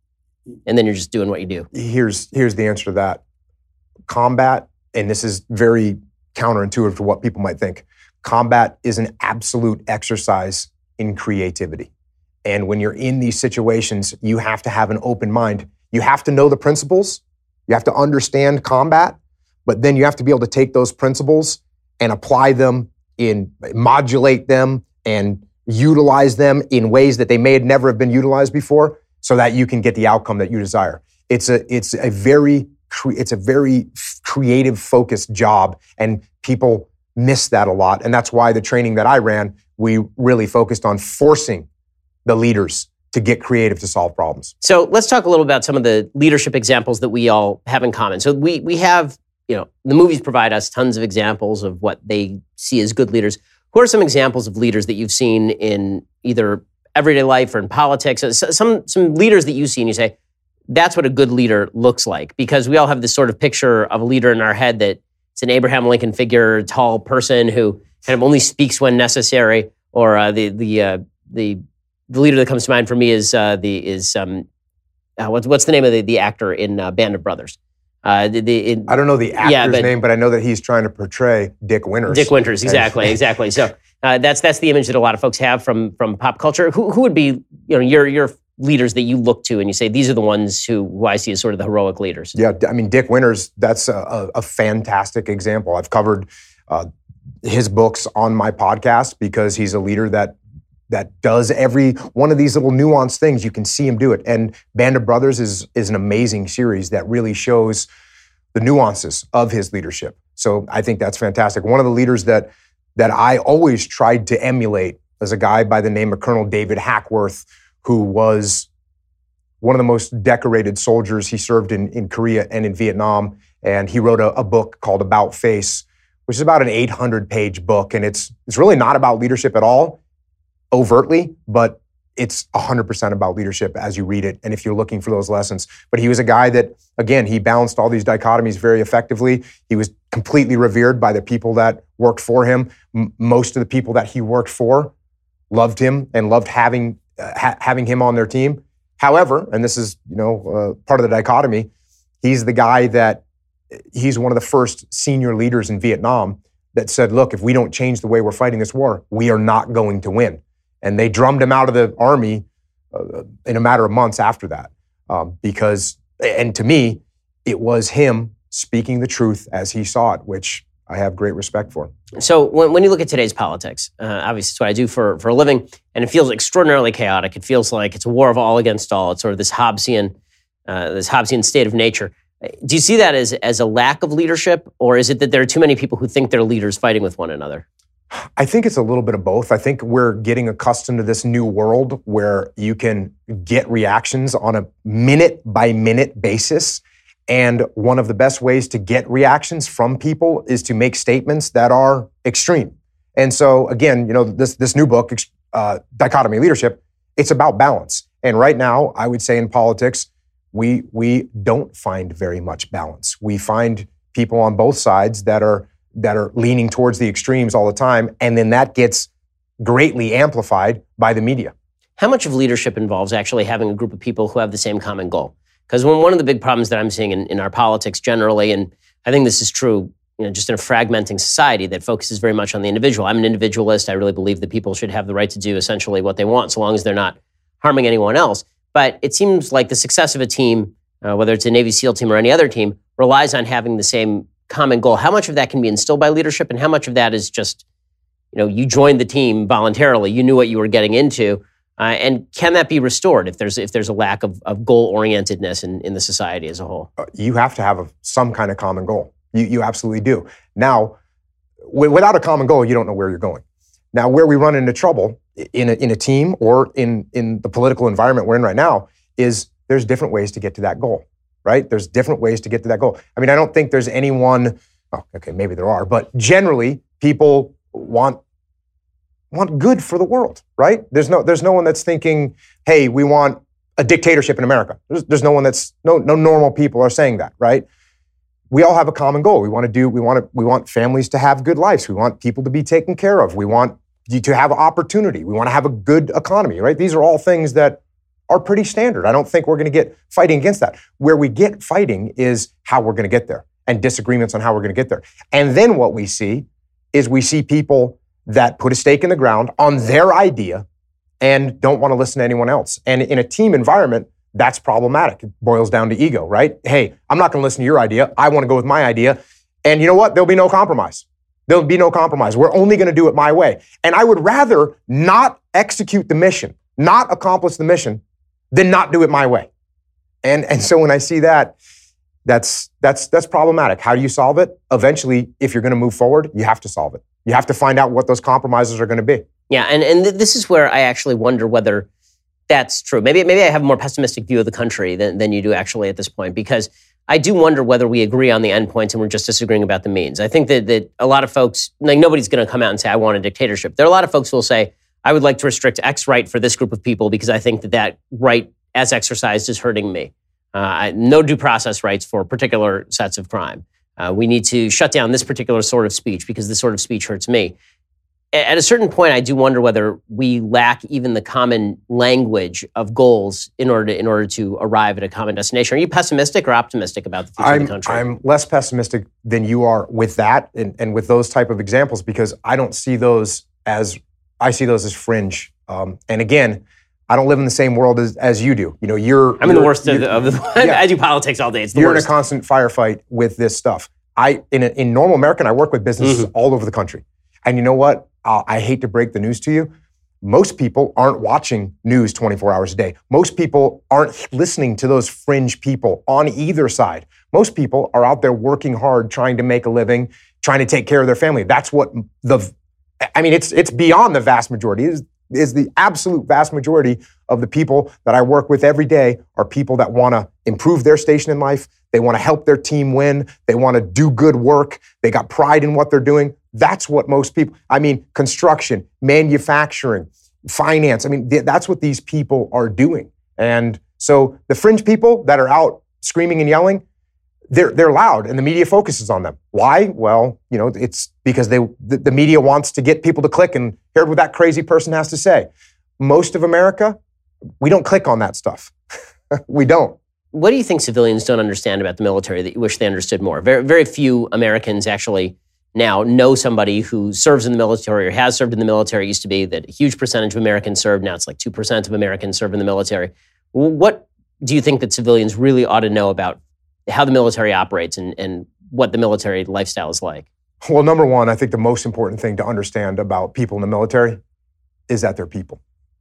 and then you're just doing what you do? Here's the answer to that. Combat, and this is very counterintuitive to what people might think, combat is an absolute exercise in creativity. And when you're in these situations, you have to have an open mind. You have to know the principles. You have to understand combat, but then you have to be able to take those principles and apply them modulate them and utilize them in ways that they may never have been utilized before so that you can get the outcome that you desire. It's a very creative focused job, and people miss that a lot. And that's why the training that I ran, we really focused on forcing the leaders to get creative to solve problems. So let's talk a little about some of the leadership examples that we all have in common. So we have, the movies provide us tons of examples of what they see as good leaders. Who are some examples of leaders that you've seen in either everyday life or in politics? Some leaders that you see and you say, that's what a good leader looks like. Because we all have this sort of picture of a leader in our head that it's an Abraham Lincoln figure, tall person who kind of only speaks when necessary. Or the leader that comes to mind for me is what's the name of the actor in Band of Brothers? I don't know the actor's name, but I know that he's trying to portray Dick Winters. Dick Winters, exactly. So that's the image that a lot of folks have from pop culture. Who would be your leaders that you look to and you say these are the ones who I see as sort of the heroic leaders? Yeah, I mean Dick Winters. That's a fantastic example. I've covered his books on my podcast because he's a leader that does every one of these little nuanced things. You can see him do it. And Band of Brothers is an amazing series that really shows the nuances of his leadership. So I think that's fantastic. One of the leaders that I always tried to emulate is a guy by the name of Colonel David Hackworth, who was one of the most decorated soldiers. He served in Korea and in Vietnam. And he wrote a book called About Face, which is about an 800-page book. And it's really not about leadership at all, overtly, but it's 100% about leadership as you read it and if you're looking for those lessons. But he was a guy that, again, he balanced all these dichotomies very effectively. He was completely revered by the people that worked for him. Most of the people that he worked for loved him and loved having him on their team. However, and this is part of the dichotomy, he's the guy he's one of the first senior leaders in Vietnam that said, look, if we don't change the way we're fighting this war, we are not going to win. And they drummed him out of the army in a matter of months after that. And to me, it was him speaking the truth as he saw it, which I have great respect for. So when you look at today's politics, obviously it's what I do for a living, and it feels extraordinarily chaotic. It feels like it's a war of all against all. It's sort of this Hobbesian state of nature. Do you see that as a lack of leadership, or is it that there are too many people who think they're leaders fighting with one another? I think it's a little bit of both. I think we're getting accustomed to this new world where you can get reactions on a minute-by-minute basis. And one of the best ways to get reactions from people is to make statements that are extreme. And so, again, this new book, Dichotomy Leadership, it's about balance. And right now, I would say in politics, we don't find very much balance. We find people on both sides that are leaning towards the extremes all the time, and then that gets greatly amplified by the media. How much of leadership involves actually having a group of people who have the same common goal? Because one of the big problems that I'm seeing in our politics generally, and I think this is true, just in a fragmenting society that focuses very much on the individual. I'm an individualist. I really believe that people should have the right to do essentially what they want, so long as they're not harming anyone else. But it seems like the success of a team, whether it's a Navy SEAL team or any other team, relies on having the same common goal. How much of that can be instilled by leadership, and how much of that is just, you joined the team voluntarily, you knew what you were getting into, and can that be restored if there's a lack of goal-orientedness in the society as a whole? You have to have some kind of common goal. You absolutely do. Now, without a common goal, you don't know where you're going. Now, where we run into trouble in a team or in the political environment we're in right now is there's different ways to get to that goal. Right? There's different ways to get to that goal. I mean, I don't think there's anyone, maybe there are, but generally people want good for the world, right? There's no one that's thinking, hey, we want a dictatorship in America. There's no one no normal people are saying that, right? We all have a common goal. We want families to have good lives. We want people to be taken care of. We want you to have opportunity. We want to have a good economy, right? These are all things that are pretty standard. I don't think we're going to get fighting against that. Where we get fighting is how we're going to get there and disagreements on how we're going to get there. And then what we see is we see people that put a stake in the ground on their idea and don't want to listen to anyone else. And in a team environment, that's problematic. It boils down to ego, right? Hey, I'm not going to listen to your idea. I want to go with my idea. And you know what? There'll be no compromise. There'll be no compromise. We're only going to do it my way. And I would rather not execute the mission, not accomplish the mission, than not do it my way. And so when I see that, that's problematic. How do you solve it? Eventually, if you're going to move forward, you have to solve it. You have to find out what those compromises are going to be. Yeah, and this is where I actually wonder whether that's true. Maybe I have a more pessimistic view of the country than you do actually at this point, because I do wonder whether we agree on the endpoints and we're just disagreeing about the means. I think that a lot of folks, like nobody's going to come out and say, I want a dictatorship. There are a lot of folks who will say, I would like to restrict X right for this group of people because I think that right as exercised is hurting me. No due process rights for particular sets of crime. We need to shut down this particular sort of speech because this sort of speech hurts me. At a certain point, I do wonder whether we lack even the common language of goals in order to arrive at a common destination. Are you pessimistic or optimistic about the future of the country? I'm less pessimistic than you are with that and with those type of examples, because I don't see those as, I see those as fringe. And again, I don't live in the same world as you do. You know, I'm in the worst of the yeah. I do politics all day. It's the you're worst. In a constant firefight with this stuff. In normal American, I work with businesses all over the country. And you know what? I hate to break the news to you. Most people aren't watching news 24 hours a day. Most people aren't listening to those fringe people on either side. Most people are out there working hard, trying to make a living, trying to take care of their family. That's what it's beyond the vast majority. It is the absolute vast majority of the people that I work with every day are people that want to improve their station in life. They want to help their team win. They want to do good work. They got pride in what they're doing. That's what most people, construction, manufacturing, finance, that's what these people are doing. And so the fringe people that are out screaming and yelling, they're loud and the media focuses on them. Why? Well, it's because the media wants to get people to click and hear what that crazy person has to say. Most of America, we don't click on that stuff. We don't. What do you think civilians don't understand about the military that you wish they understood more? Very, very few Americans actually now know somebody who serves in the military or has served in the military. It used to be that a huge percentage of Americans served. Now it's like 2% of Americans serve in the military. What do you think that civilians really ought to know about how the military operates and what the military lifestyle is like? Well, number one, I think the most important thing to understand about people in the military is that they're people.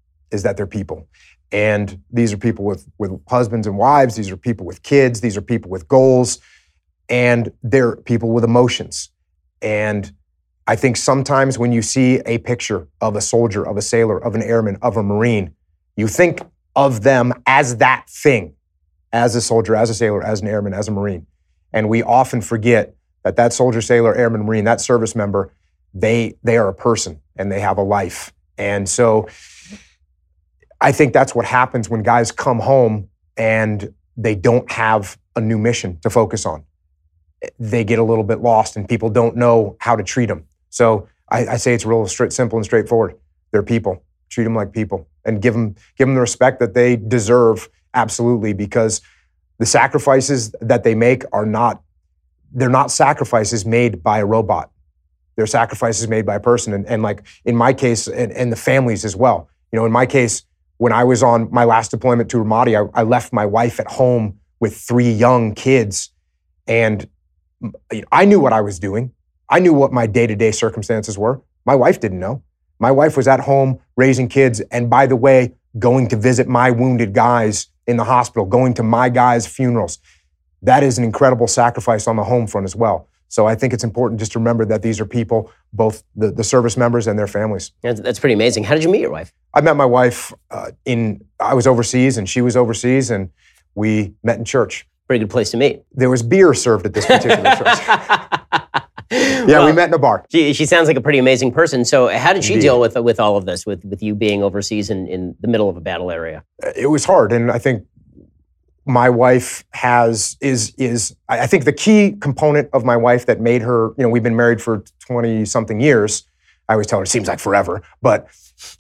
And these are people with husbands and wives. These are people with kids. These are people with goals. And they're people with emotions. And I think sometimes when you see a picture of a soldier, of a sailor, of an airman, of a Marine, you think of them as that thing, as a soldier, as a sailor, as an airman, as a Marine. And we often forget that soldier, sailor, airman, Marine, that service member, they are a person and they have a life. And so I think that's what happens when guys come home and they don't have a new mission to focus on. They get a little bit lost and people don't know how to treat them. So I say it's real simple and straightforward. They're people. Treat them like people and give them the respect that they deserve, absolutely, because the sacrifices that they make they're not sacrifices made by a robot. They're sacrifices made by a person. And like in my case, and the families as well. In my case, when I was on my last deployment to Ramadi, I left my wife at home with 3 young kids. And I knew what I was doing. I knew what my day-to-day circumstances were. My wife didn't know. My wife was at home raising kids. And by the way, going to visit my wounded guys in the hospital, going to my guys' funerals. That is an incredible sacrifice on the home front as well. So I think it's important just to remember that these are people, both the service members and their families. That's pretty amazing. How did you meet your wife? I met my wife I was overseas and she was overseas, and we met in church. Pretty good place to meet. There was beer served at this particular church. We met in a bar. She sounds like a pretty amazing person. So how did she deal with all of this, with you being overseas in the middle of a battle area? It was hard, and I think my wife I think the key component of my wife that made her, we've been married for 20-something years. I always tell her it seems like forever, but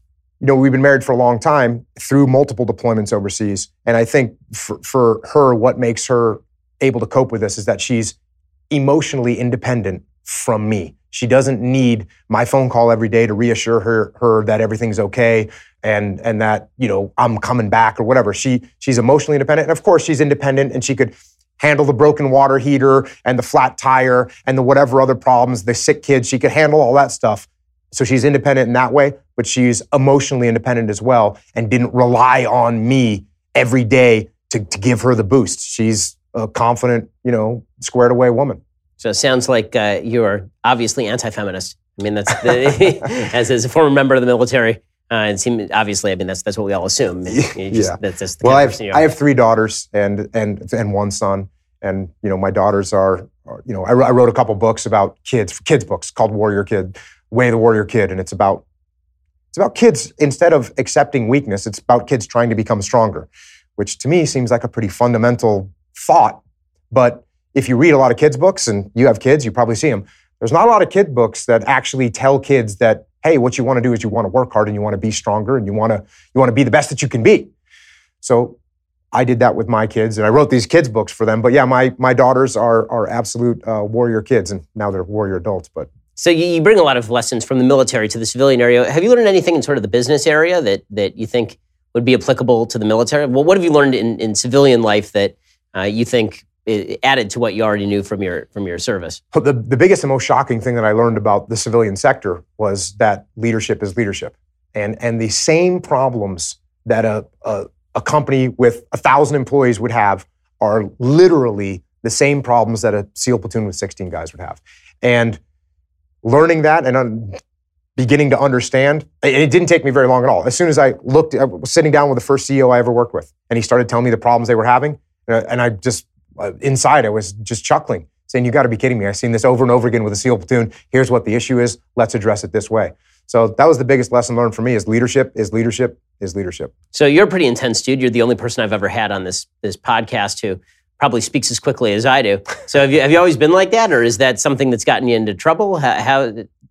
we've been married for a long time through multiple deployments overseas. And I think for her, what makes her able to cope with this is that she's emotionally independent from me. She doesn't need my phone call every day to reassure her that everything's okay and that, I'm coming back or whatever. She's emotionally independent. And of course, she's independent and she could handle the broken water heater and the flat tire and the whatever other problems, the sick kids. She could handle all that stuff. So she's independent in that way, but she's emotionally independent as well and didn't rely on me every day to give her the boost. She's a confident, squared away woman. So it sounds like you're obviously anti-feminist. I mean, that's as a former member of the military, it seems obviously. I mean, that's what we all assume. That's just the kind of person you are. I have 3 daughters and 1 son, and my daughters are I wrote a couple books about kids books called Warrior Kid, Way of the Warrior Kid, and it's about kids instead of accepting weakness, it's about kids trying to become stronger, which to me seems like a pretty fundamental thought, but if you read a lot of kids' books and you have kids, you probably see them. There's not a lot of kid books that actually tell kids that, hey, what you want to do is you want to work hard and you want to be stronger and you want to be the best that you can be. So I did that with my kids and I wrote these kids' books for them. But yeah, my daughters are absolute warrior kids and now they're warrior adults. But so you bring a lot of lessons from the military to the civilian area. Have you learned anything in sort of the business area that you think would be applicable to the military? Well, what have you learned in civilian life that you think added to what you already knew from your service? The biggest and most shocking thing that I learned about the civilian sector was that leadership is leadership. And the same problems that a company with 1,000 employees would have are literally the same problems that a SEAL platoon with 16 guys would have. And learning that and beginning to understand, it didn't take me very long at all. As soon as I was sitting down with the first CEO I ever worked with, and he started telling me the problems they were having, and I just, inside I was just chuckling, saying, you got to be kidding me. I've seen this over and over again with a SEAL platoon. Here's what the issue is. Let's address it this way. So that was the biggest lesson learned for me is leadership is leadership is leadership. So you're a pretty intense dude. You're the only person I've ever had on this podcast who probably speaks as quickly as I do. So have you always been like that, or is that something that's gotten you into trouble? How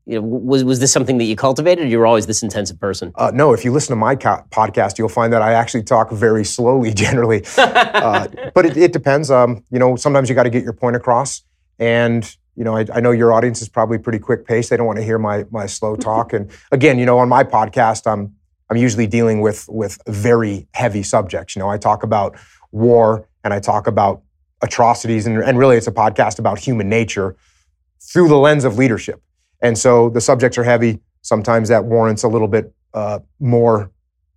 was this something that you cultivated, or you were always this intensive person? No, if you listen to my podcast, you'll find that I actually talk very slowly generally. But it depends. Sometimes you got to get your point across. And, I know your audience is probably pretty quick paced. They don't want to hear my slow talk. And again, on my podcast, I'm usually dealing with very heavy subjects. I talk about war and I talk about atrocities. And really it's a podcast about human nature through the lens of leadership. And so the subjects are heavy. Sometimes that warrants a little bit more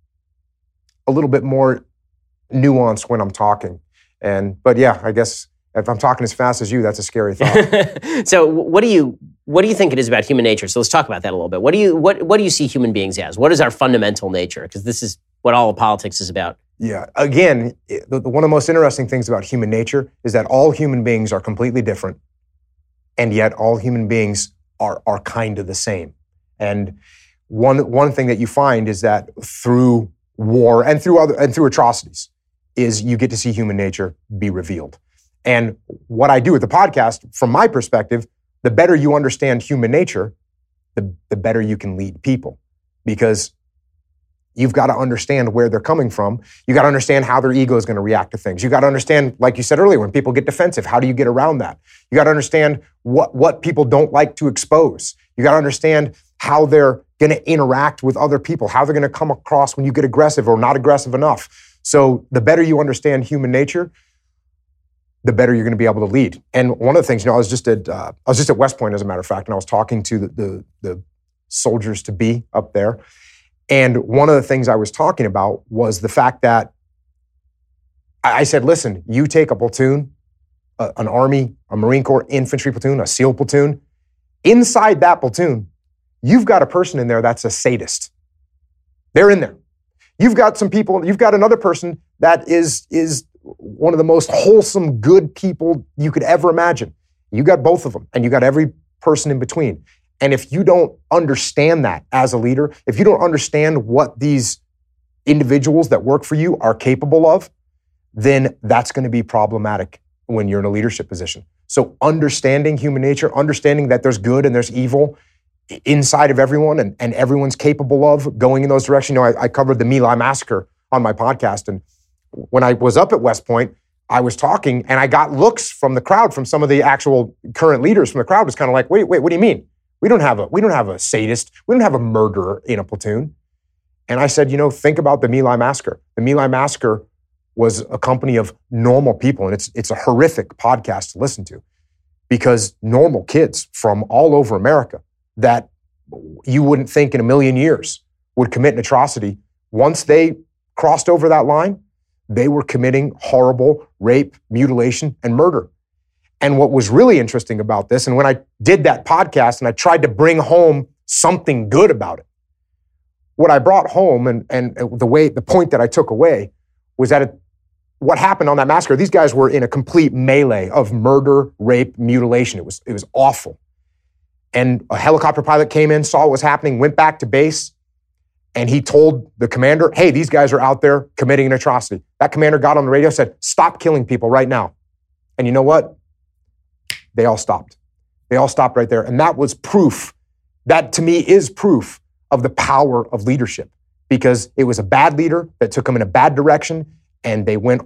nuance when I'm talking. But yeah, I guess if I'm talking as fast as you, that's a scary thought. So what do you think it is about human nature? So let's talk about that a little bit. What do you see human beings as? What is our fundamental nature? Because this is what all of politics is about. Yeah. Again, one of the most interesting things about human nature is that all human beings are completely different, and yet all human beings are kind of the same. And one thing that you find is that through war and through atrocities is you get to see human nature be revealed. And what I do with the podcast, from my perspective, the better you understand human nature, the better you can lead people, because you've got to understand where they're coming from. You got to understand how their ego is going to react to things. You got to understand, like you said earlier, when people get defensive, how do you get around that? You got to understand what people don't like to expose. You got to understand how they're going to interact with other people, how they're going to come across when you get aggressive or not aggressive enough. So the better you understand human nature, the better you're going to be able to lead. And one of the things, I was just at West Point, as a matter of fact, and I was talking to the soldiers to be up there. And one of the things I was talking about was the fact that I said, listen, you take a platoon, an Army, a Marine Corps infantry platoon, a SEAL platoon. Inside that platoon, you've got a person in there that's a sadist. They're in there. You've got another person that is one of the most wholesome, good people you could ever imagine. You got both of them, and you got every person in between. And if you don't understand that as a leader, if you don't understand what these individuals that work for you are capable of, then that's going to be problematic when you're in a leadership position. So understanding human nature, understanding that there's good and there's evil, inside of everyone and everyone's capable of going in those directions. You know, I covered the My Lai massacre on my podcast. And when I was up at West Point, I was talking and I got looks from the crowd, from some of the actual current leaders from the crowd. Was kind of like, wait, what do you mean? We don't have a sadist. We don't have a murderer in a platoon. And I said, think about the My Lai massacre. The My Lai massacre was a company of normal people. And it's a horrific podcast to listen to, because normal kids from all over America that you wouldn't think in a million years would commit an atrocity, once they crossed over that line, they were committing horrible rape, mutilation, and murder. And what was really interesting about this, and when I did that podcast and I tried to bring home something good about it, what I brought home and the point that I took away was that what happened on that massacre, these guys were in a complete melee of murder, rape, mutilation. It was awful. And a helicopter pilot came in, saw what was happening, went back to base, and he told the commander, hey, these guys are out there committing an atrocity. That commander got on the radio, said, stop killing people right now. And you know what? They all stopped. They all stopped right there. And that was proof. That, to me, is proof of the power of leadership, because it was a bad leader that took them in a bad direction, and they went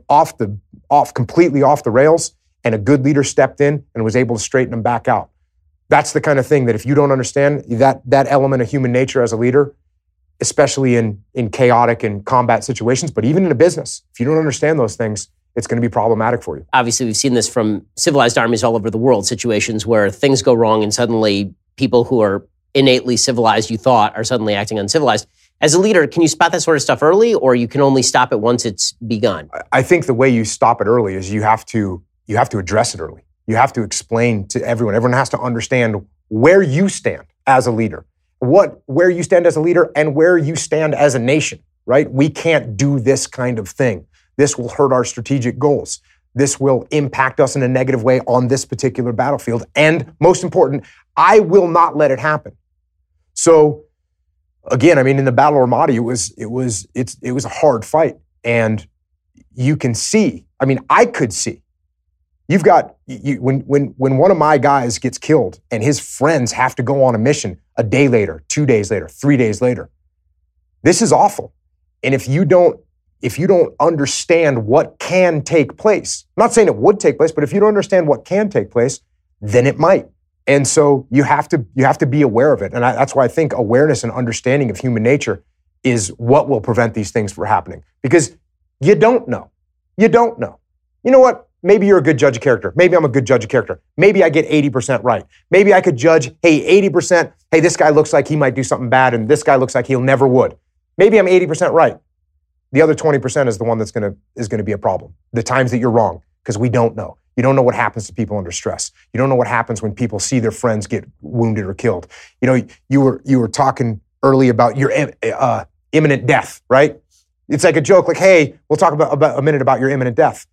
completely off the rails, and a good leader stepped in and was able to straighten them back out. That's the kind of thing that if you don't understand that element of human nature as a leader, especially in chaotic and combat situations, but even in a business, if you don't understand those things, it's going to be problematic for you. Obviously, we've seen this from civilized armies all over the world, situations where things go wrong and suddenly people who are innately civilized, you thought, are suddenly acting uncivilized. As a leader, can you spot that sort of stuff early, or you can only stop it once it's begun? I think the way you stop it early is you have to address it early. You have to explain to everyone. Everyone has to understand where you stand as a leader, where you stand as a leader and where you stand as a nation, right? We can't do this kind of thing. This will hurt our strategic goals. This will impact us in a negative way on this particular battlefield. And most important, I will not let it happen. So again, I mean, in the Battle of Ramadi, it was a hard fight. And you can see, I mean, I could see, when one of my guys gets killed and his friends have to go on a mission a day later, 2 days later, 3 days later, this is awful. And if you don't understand what can take place, I'm not saying it would take place, but if you don't understand what can take place, then it might. And so you have to be aware of it. And that's why I think awareness and understanding of human nature is what will prevent these things from happening. Because you don't know. You don't know. You know what? Maybe you're a good judge of character. Maybe I'm a good judge of character. Maybe I get 80% right. Maybe I could judge, hey, 80%, hey, this guy looks like he might do something bad, and this guy looks like he'll never would. Maybe I'm 80% right. The other 20% is the one that's going to be a problem. The times that you're wrong, because we don't know. You don't know what happens to people under stress. You don't know what happens when people see their friends get wounded or killed. You know, you were talking early about your imminent death, right? It's like a joke, like, hey, we'll talk about a minute about your imminent death.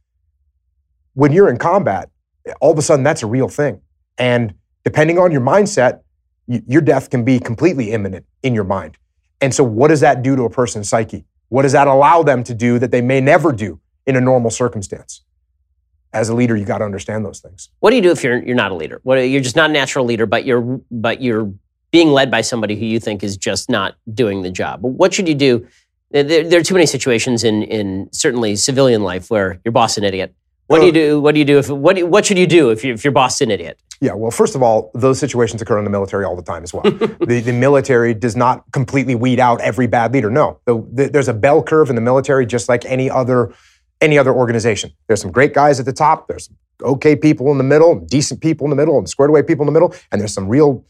When you're in combat, all of a sudden that's a real thing. And depending on your mindset, your death can be completely imminent in your mind. And so what does that do to a person's psyche? What does that allow them to do that they may never do in a normal circumstance? As a leader, you got to understand those things. What do you do if you're not a leader? You're just not a natural leader, but you're being led by somebody who you think is just not doing the job? What should you do? There are too many situations in certainly civilian life where your boss is an idiot. What do you do? What should you do if your boss is an idiot? Yeah, well, first of all, those situations occur in the military all the time as well. The military does not completely weed out every bad leader. No, there's a bell curve in the military, just like any other organization. There's some great guys at the top. There's some okay people in the middle, decent people in the middle, and squared away people in the middle. And there's some real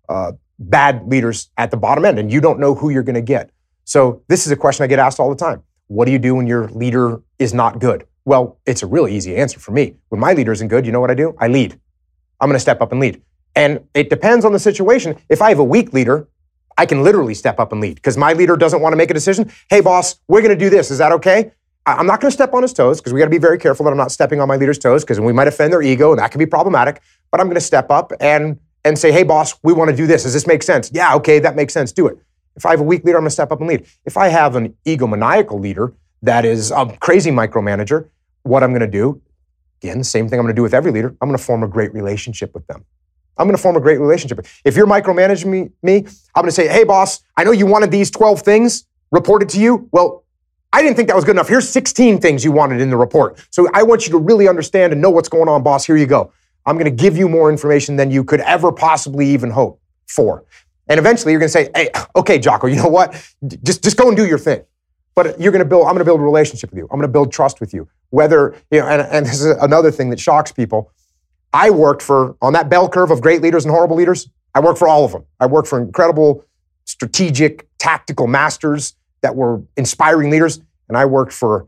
bad leaders at the bottom end, and you don't know who you're going to get. So this is a question I get asked all the time. What do you do when your leader is not good? Well, it's a really easy answer for me. When my leader isn't good, you know what I do? I lead. I'm going to step up and lead. And it depends on the situation. If I have a weak leader, I can literally step up and lead because my leader doesn't want to make a decision. Hey, boss, we're going to do this. Is that okay? I'm not going to step on his toes because we got to be very careful that I'm not stepping on my leader's toes because we might offend their ego and that can be problematic. But I'm going to step up and say, hey, boss, we want to do this. Does this make sense? Yeah, okay, that makes sense. Do it. If I have a weak leader, I'm going to step up and lead. If I have an egomaniacal leader that is a crazy micromanager, what I'm going to do, again, same thing I'm going to do with every leader, I'm going to form a great relationship with them. I'm going to form a great relationship. If you're micromanaging me, I'm going to say, hey, boss, I know you wanted these 12 things reported to you. Well, I didn't think that was good enough. Here's 16 things you wanted in the report. So I want you to really understand and know what's going on, boss. Here you go. I'm going to give you more information than you could ever possibly even hope for. And eventually you're going to say, hey, okay, Jocko, you know what? Just go and do your thing. But I'm going to build a relationship with you. I'm going to build trust with you. Whether, and this is another thing that shocks people. I worked on that bell curve of great leaders and horrible leaders, I worked for all of them. I worked for incredible strategic, tactical masters that were inspiring leaders. And I worked for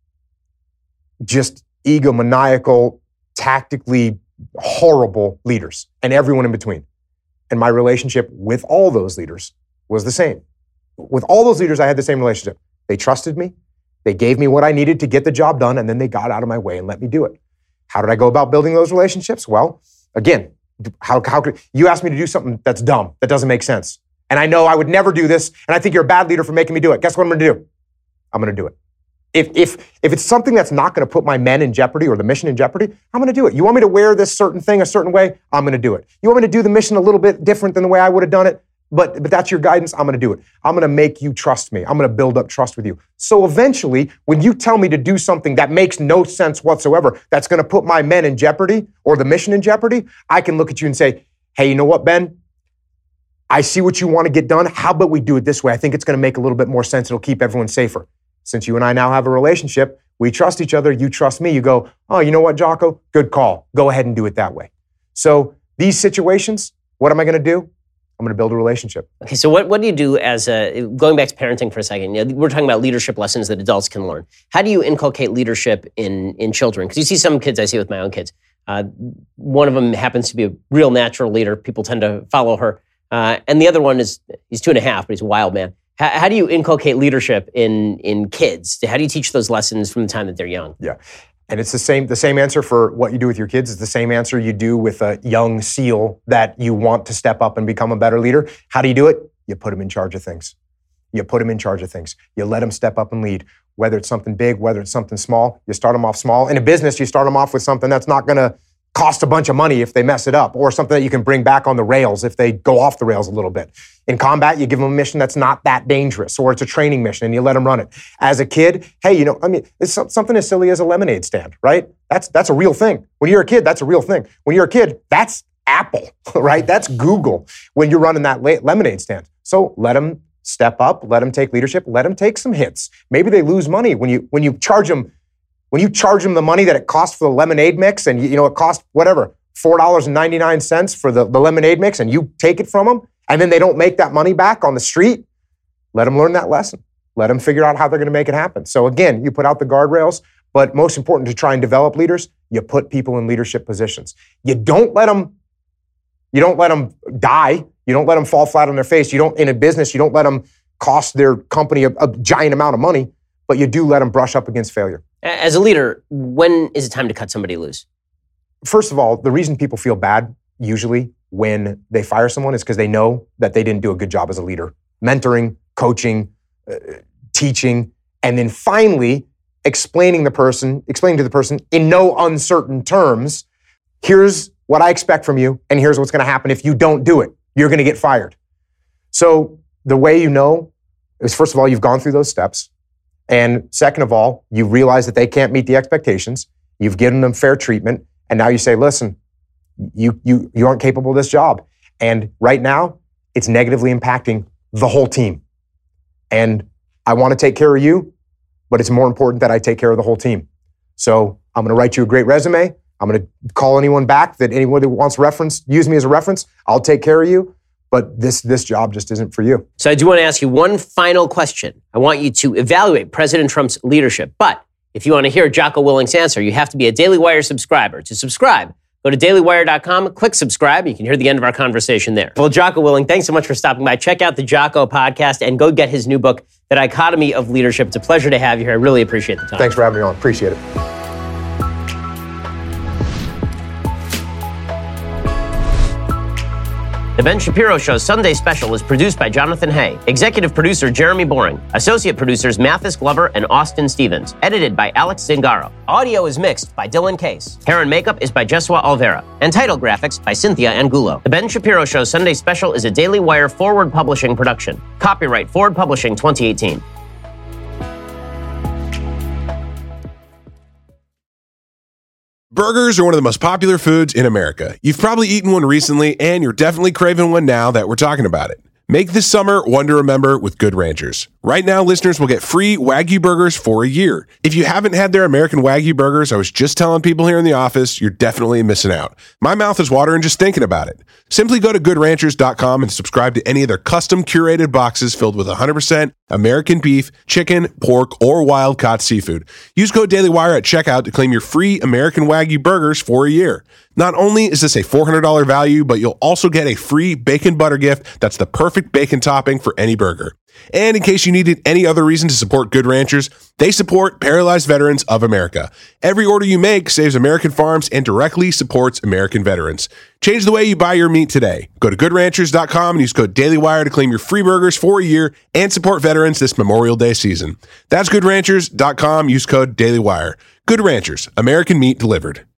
just egomaniacal, tactically horrible leaders and everyone in between. And my relationship with all those leaders was the same. With all those leaders, I had the same relationship. They trusted me. They gave me what I needed to get the job done, and then they got out of my way and let me do it. How did I go about building those relationships? Well, again, how could you ask me to do something that's dumb, that doesn't make sense? And I know I would never do this, and I think you're a bad leader for making me do it. Guess what I'm going to do? I'm going to do it. If it's something that's not going to put my men in jeopardy or the mission in jeopardy, I'm going to do it. You want me to wear this certain thing a certain way? I'm going to do it. You want me to do the mission a little bit different than the way I would have done it? But that's your guidance. I'm going to do it. I'm going to make you trust me. I'm going to build up trust with you. So eventually, when you tell me to do something that makes no sense whatsoever, that's going to put my men in jeopardy or the mission in jeopardy, I can look at you and say, hey, you know what, Ben? I see what you want to get done. How about we do it this way? I think it's going to make a little bit more sense. It'll keep everyone safer. Since you and I now have a relationship, we trust each other. You trust me. You go, oh, you know what, Jocko? Good call. Go ahead and do it that way. So these situations, what am I going to do? I'm going to build a relationship. Okay, so what do you do going back to parenting for a second, we're talking about leadership lessons that adults can learn. How do you inculcate leadership in children? Because you see some kids, I see with my own kids. One of them happens to be a real natural leader. People tend to follow her. And the other one he's 2.5, but he's a wild man. How do you inculcate leadership in kids? How do you teach those lessons from the time that they're young? Yeah. And it's the same answer for what you do with your kids. It's the same answer you do with a young SEAL that you want to step up and become a better leader. How do you do it? You put them in charge of things. You put them in charge of things. You let them step up and lead. Whether it's something big, whether it's something small, you start them off small. In a business, you start them off with something that's not going to cost a bunch of money if they mess it up, or something that you can bring back on the rails if they go off the rails a little bit. In combat, you give them a mission that's not that dangerous, or it's a training mission and you let them run it. As a kid, hey, it's something as silly as a lemonade stand, right? That's a real thing. When you're a kid, that's a real thing. When you're a kid, that's Apple, right? That's Google when you're running that lemonade stand. So let them step up, let them take leadership, let them take some hits. Maybe they lose money when you charge them. When you charge them the money that it costs for the lemonade mix, and it costs whatever, $4.99 for the lemonade mix, and you take it from them, and then they don't make that money back on the street, let them learn that lesson. Let them figure out how they're going to make it happen. So again, you put out the guardrails, but most important to try and develop leaders, you put people in leadership positions. You don't let them die. You don't let them fall flat on their face. In a business, you don't let them cost their company a giant amount of money, but you do let them brush up against failure. As a leader, when is it time to cut somebody loose? First of all, the reason people feel bad usually when they fire someone is because they know that they didn't do a good job as a leader. Mentoring, coaching, teaching, and then finally explaining to the person in no uncertain terms, here's what I expect from you, and here's what's going to happen if you don't do it. You're going to get fired. So the way you know is, first of all, you've gone through those steps. And second of all, you realize that they can't meet the expectations. You've given them fair treatment. And now you say, listen, you aren't capable of this job. And right now, it's negatively impacting the whole team. And I want to take care of you, but it's more important that I take care of the whole team. So I'm going to write you a great resume. I'm going to call anyone back that anyone that wants use me as a reference. I'll take care of you. But this job just isn't for you. So I do want to ask you one final question. I want you to evaluate President Trump's leadership. But if you want to hear Jocko Willink's answer, you have to be a Daily Wire subscriber. To subscribe, go to dailywire.com, click subscribe. You can hear the end of our conversation there. Well, Jocko Willink, thanks so much for stopping by. Check out the Jocko podcast and go get his new book, The Dichotomy of Leadership. It's a pleasure to have you here. I really appreciate the time. Thanks for having me on. Appreciate it. The Ben Shapiro Show's Sunday Special is produced by Jonathan Hay, executive producer Jeremy Boring, associate producers Mathis Glover and Austin Stevens, edited by Alex Zingaro. Audio is mixed by Dylan Case. Hair and makeup is by Jesua Alvera, and title graphics by Cynthia Angulo. The Ben Shapiro Show's Sunday Special is a Daily Wire Forward Publishing production. Copyright Forward Publishing 2018. Burgers are one of the most popular foods in America. You've probably eaten one recently, and you're definitely craving one now that we're talking about it. Make this summer one to remember with Good Ranchers. Right now, listeners will get free Wagyu burgers for a year. If you haven't had their American Wagyu burgers, I was just telling people here in the office, you're definitely missing out. My mouth is watering just thinking about it. Simply go to goodranchers.com and subscribe to any of their custom curated boxes filled with 100% American beef, chicken, pork, or wild-caught seafood. Use code DailyWire at checkout to claim your free American Wagyu burgers for a year. Not only is this a $400 value, but you'll also get a free bacon butter gift that's the perfect bacon topping for any burger. And in case you needed any other reason to support Good Ranchers, they support Paralyzed Veterans of America. Every order you make saves American farms and directly supports American veterans. Change the way you buy your meat today. Go to goodranchers.com and use code DailyWire to claim your free burgers for a year and support veterans this Memorial Day season. That's goodranchers.com. Use code DailyWire. Good Ranchers, American meat delivered.